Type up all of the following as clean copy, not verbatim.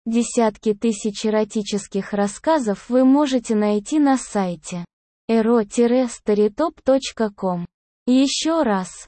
Десятки тысяч эротических рассказов вы можете найти на сайте ero-storytop.com. Еще раз,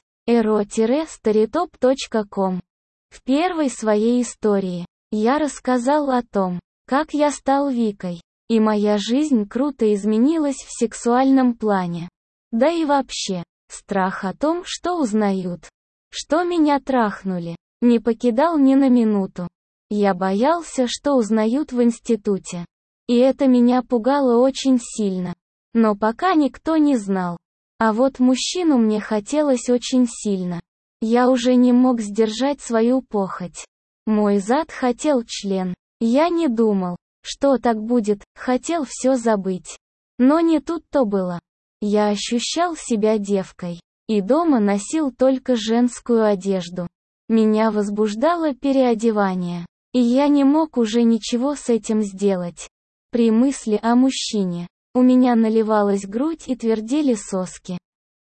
ero-storytop.com. В первой своей истории я рассказал о том, как я стал Викой, и моя жизнь круто изменилась в сексуальном плане. Да и вообще, страх о том, что узнают, что меня трахнули, не покидал ни на минуту. Я боялся, что узнают в институте. И это меня пугало очень сильно. Но пока никто не знал. А вот мужчину мне хотелось очень сильно. Я уже не мог сдержать свою похоть. Мой зад хотел член. Я не думал, что так будет, хотел все забыть. Но не тут-то было. Я ощущал себя девкой. И дома носил только женскую одежду. Меня возбуждало переодевание. И я не мог уже ничего с этим сделать. При мысли о мужчине, у меня наливалась грудь и твердели соски.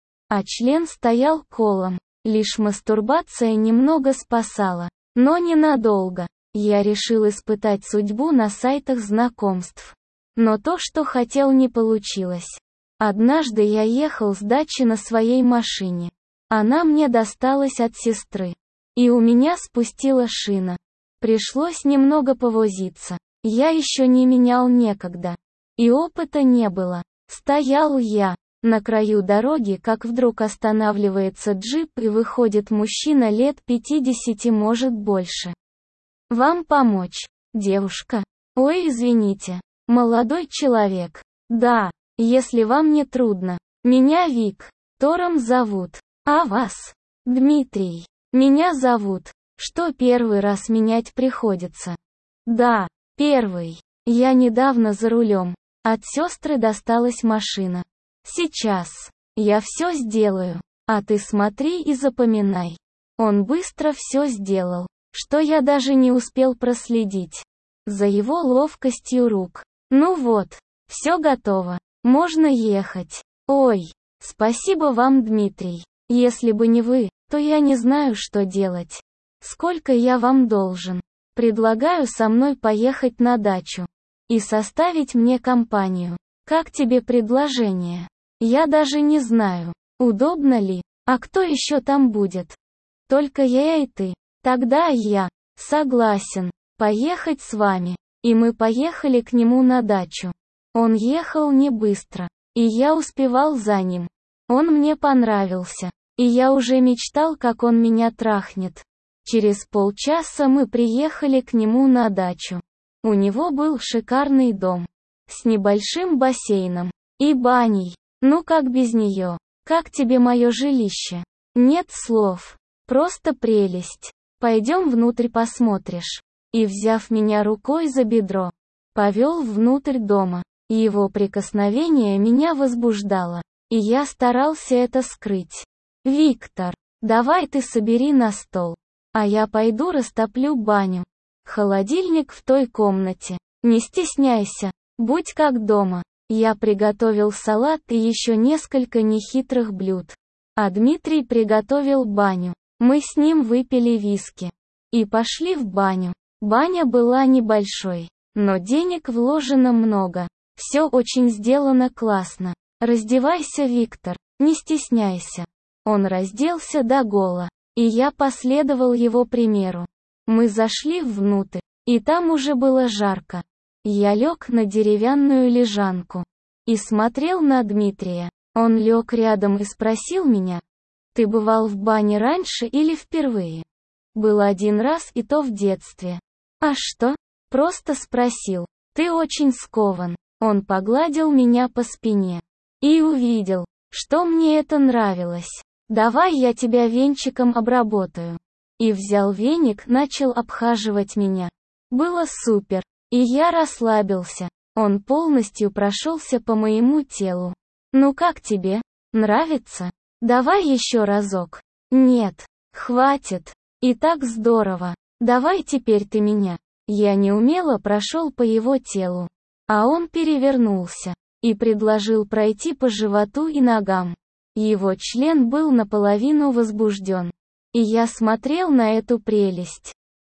А член стоял колом. Лишь мастурбация немного спасала. Но ненадолго. Я решил испытать судьбу на сайтах знакомств. Но то, что хотел, не получилось. Однажды я ехал с дачи на своей машине. Она мне досталась от сестры. И у меня спустила шина. Пришлось немного повозиться. Я еще не менял некогда. И опыта не было. Стоял я на краю дороги, как вдруг останавливается джип и выходит мужчина лет 50, может больше. «Вам помочь, девушка?» «Ой, извините, молодой человек». «Да, если вам не трудно. Меня Вик. Тором зовут. А вас?» «Дмитрий. Меня зовут». Что первый раз менять приходится? Да, первый. Я недавно за рулем. От сестры досталась машина. Сейчас. Я все сделаю. А ты смотри и запоминай. Он быстро все сделал, что я даже не успел проследить за его ловкостью рук. Ну вот, все готово. Можно ехать. Ой, спасибо вам, Дмитрий. Если бы не вы, то я не знаю, что делать. Сколько я вам должен? Предлагаю со мной поехать на дачу и составить мне компанию. Как тебе предложение? Я даже не знаю, удобно ли, а кто еще там будет? Только я и ты. Тогда я согласен поехать с вами. И мы поехали к нему на дачу. Он ехал не быстро, и я успевал за ним. Он мне понравился, и я уже мечтал, как он меня трахнет. Через полчаса мы приехали к нему на дачу. У него был шикарный дом. С небольшим бассейном. И баней. Ну как без нее? Как тебе мое жилище? Нет слов. Просто прелесть. Пойдем внутрь посмотришь. И взяв меня рукой за бедро, повел внутрь дома. Его прикосновение меня возбуждало. И я старался это скрыть. «Виктор, давай ты собери на стол. А я пойду растоплю баню. Холодильник в той комнате. Не стесняйся, будь как дома». Я приготовил салат и еще несколько нехитрых блюд. А Дмитрий приготовил баню. Мы с ним выпили виски. И пошли в баню. Баня была небольшой, но денег вложено много. Все очень сделано классно. «Раздевайся, Виктор, не стесняйся». Он разделся догола. И я последовал его примеру. Мы зашли внутрь, и там уже было жарко. Я лег на деревянную лежанку и смотрел на Дмитрия. Он лег рядом и спросил меня: «Ты бывал в бане раньше или впервые?» «Был один раз, и то в детстве». «А что?» Просто спросил. «Ты очень скован». Он погладил меня по спине и увидел, что мне это нравилось. «Давай я тебя венчиком обработаю». И взял веник, начал обхаживать меня. Было супер. И я расслабился. Он полностью прошелся по моему телу. «Ну как тебе? Нравится? Давай еще разок». «Нет, хватит. И так здорово. Давай теперь ты меня». Я неумело прошел по его телу. А он перевернулся и предложил пройти по животу и ногам. Его член был наполовину возбужден. И я смотрел на эту прелесть.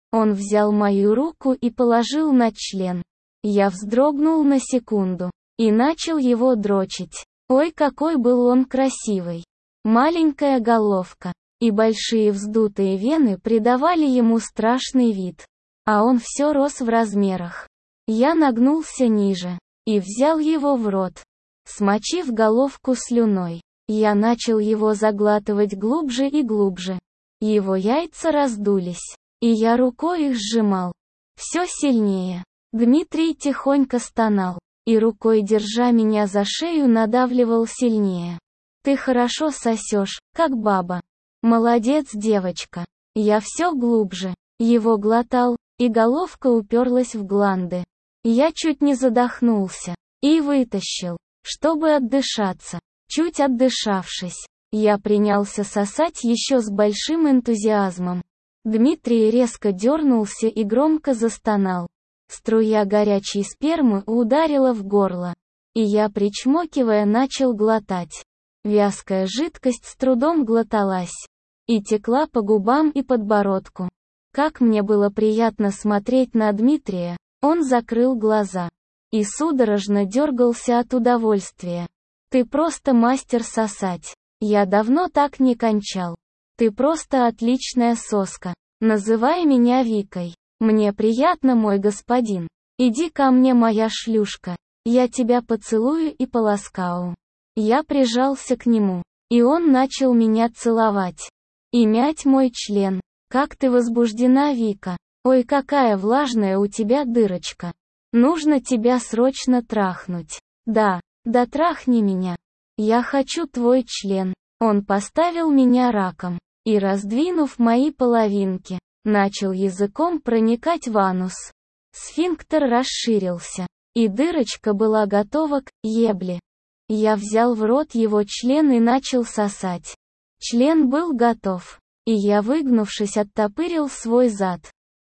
Он взял мою руку и положил на член. Я вздрогнул на секунду и начал его дрочить. Ой, какой был он красивый. Маленькая головка и большие вздутые вены придавали ему страшный вид. А он все рос в размерах. Я нагнулся ниже и взял его в рот. Смочив головку слюной, я начал его заглатывать глубже и глубже. Его яйца раздулись, и я рукой их сжимал. Все сильнее. Дмитрий тихонько стонал, и рукой, держа меня за шею, надавливал сильнее. «Ты хорошо сосешь, как баба. Молодец, девочка». Я все глубже. Его глотал, и головка уперлась в гланды. Я чуть не задохнулся. И вытащил, чтобы отдышаться. Чуть отдышавшись, я принялся сосать еще с большим энтузиазмом. Дмитрий резко дернулся и громко застонал. Струя горячей спермы ударила в горло. И я, причмокивая, начал глотать. Вязкая жидкость с трудом глоталась. И текла по губам и подбородку. Как мне было приятно смотреть на Дмитрия. Он закрыл глаза и судорожно дергался от удовольствия. «Ты просто мастер сосать. Я давно так не кончал. Ты просто отличная соска. Называй меня Викой. Мне приятно, мой господин. Иди ко мне, моя шлюшка. Я тебя поцелую и поласкаю». Я прижался к нему, и он начал меня целовать и мять мой член. «Как ты возбуждена, Вика. Ой, какая влажная у тебя дырочка. Нужно тебя срочно трахнуть. Да, да трахни меня. Я хочу твой член». Он поставил меня раком и, раздвинув мои половинки, начал языком проникать в анус. Сфинктер расширился, и дырочка была готова к ебле. Я взял в рот его член и начал сосать. Член был готов, и я, выгнувшись, оттопырил свой зад.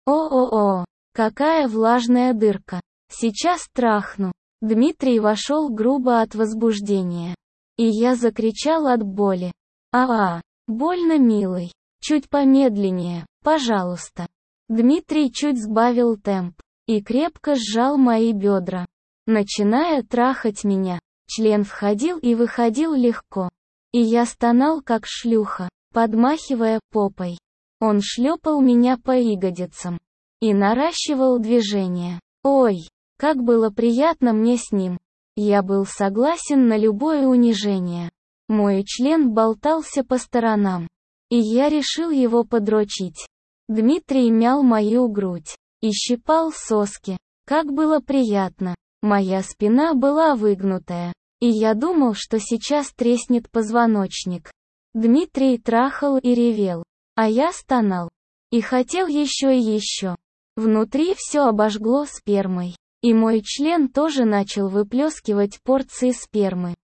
О-о-о, какая влажная дырка. Сейчас трахну. Дмитрий вошел грубо от возбуждения. И я закричал от боли. Больно, милый. Чуть помедленнее, пожалуйста. Дмитрий чуть сбавил темп и крепко сжал мои бедра, начиная трахать меня. Член входил и выходил легко. И я стонал как шлюха, подмахивая попой. Он шлепал меня по ягодицам и наращивал движения. Ой, как было приятно мне с ним. Я был согласен на любое унижение. Мой член болтался по сторонам, и я решил его подрочить. Дмитрий мял мою грудь и щипал соски. Как было приятно. Моя спина была выгнутая, и я думал, что сейчас треснет позвоночник. Дмитрий трахал и ревел, а я стонал. И хотел еще и еще. Внутри все обожгло спермой, и мой член тоже начал выплескивать порции спермы.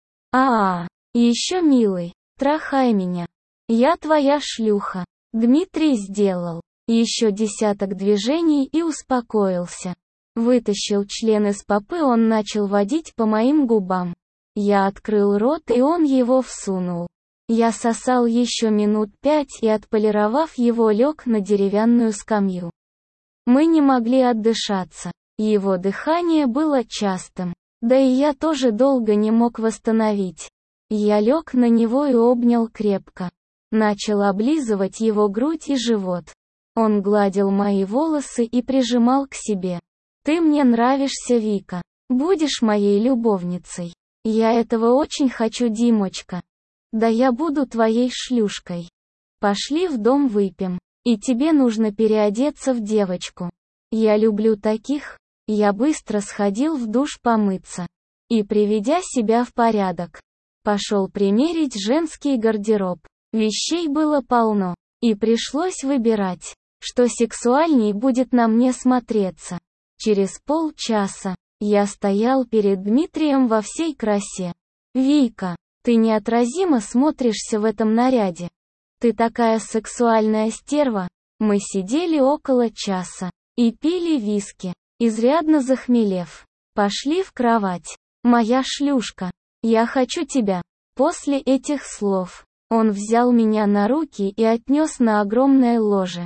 Еще, милый, трахай меня. Я твоя шлюха. Дмитрий сделал еще десяток движений и успокоился. Вытащил член из попы, он начал водить по моим губам. Я открыл рот, и он его всунул. Я сосал еще минут 5 и, отполировав его, лег на деревянную скамью. Мы не могли отдышаться. Его дыхание было частым. Да и я тоже долго не мог восстановить. Я лег на него и обнял крепко. Начал облизывать его грудь и живот. Он гладил мои волосы и прижимал к себе. «Ты мне нравишься, Вика. Будешь моей любовницей. Я этого очень хочу, Димочка. Да я буду твоей шлюшкой. Пошли в дом выпьем. И тебе нужно переодеться в девочку. Я люблю таких». Я быстро сходил в душ помыться и, приведя себя в порядок, пошел примерить женский гардероб. Вещей было полно, и пришлось выбирать, что сексуальней будет на мне смотреться. Через полчаса я стоял перед Дмитрием во всей красе. «Вика, ты неотразимо смотришься в этом наряде. Ты такая сексуальная стерва». Мы сидели около часа и пили виски, изрядно захмелев. Пошли в кровать. «Моя шлюшка, я хочу тебя». После этих слов он взял меня на руки и отнес на огромное ложе.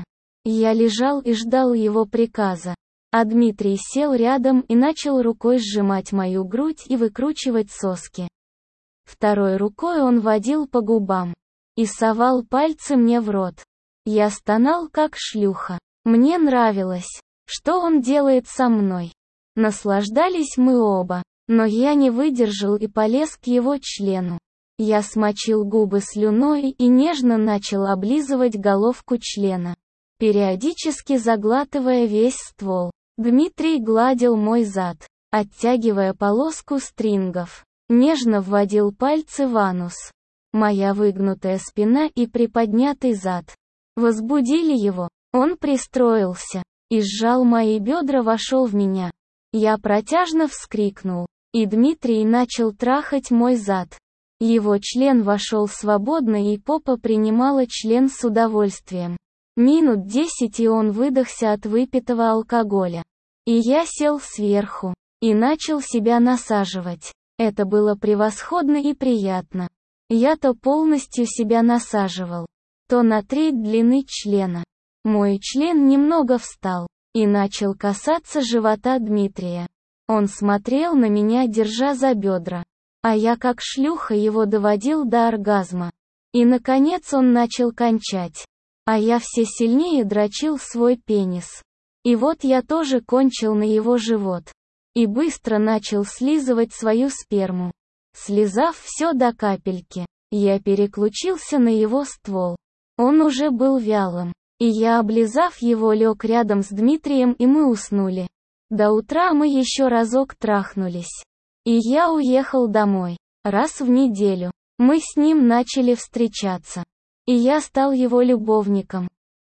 Я лежал и ждал его приказа. А Дмитрий сел рядом и начал рукой сжимать мою грудь и выкручивать соски. Второй рукой он водил по губам и совал пальцы мне в рот. Я стонал как шлюха. Мне нравилось, что он делает со мной. Наслаждались мы оба, но я не выдержал и полез к его члену. Я смочил губы слюной и нежно начал облизывать головку члена, периодически заглатывая весь ствол. Дмитрий гладил мой зад, оттягивая полоску стрингов, нежно вводил пальцы в анус. Моя выгнутая спина и приподнятый зад возбудили его. Он пристроился и сжал мои бедра, вошел в меня. Я протяжно вскрикнул, и Дмитрий начал трахать мой зад. Его член вошел свободно, и попа принимала член с удовольствием. Минут 10 и он выдохся от выпитого алкоголя. И я сел сверху и начал себя насаживать. Это было превосходно и приятно. Я то полностью себя насаживал, то на треть длины члена. Мой член немного встал и начал касаться живота Дмитрия. Он смотрел на меня, держа за бедра, а я как шлюха его доводил до оргазма. И наконец он начал кончать, а я все сильнее дрочил свой пенис. И вот я тоже кончил на его живот и быстро начал слизывать свою сперму. Слизав все до капельки, я переключился на его ствол. Он уже был вялым, и я, облизав его, лег рядом с Дмитрием, и мы уснули. До утра мы еще разок трахнулись. И я уехал домой. Раз в неделю мы с ним начали встречаться. И я стал его любовником.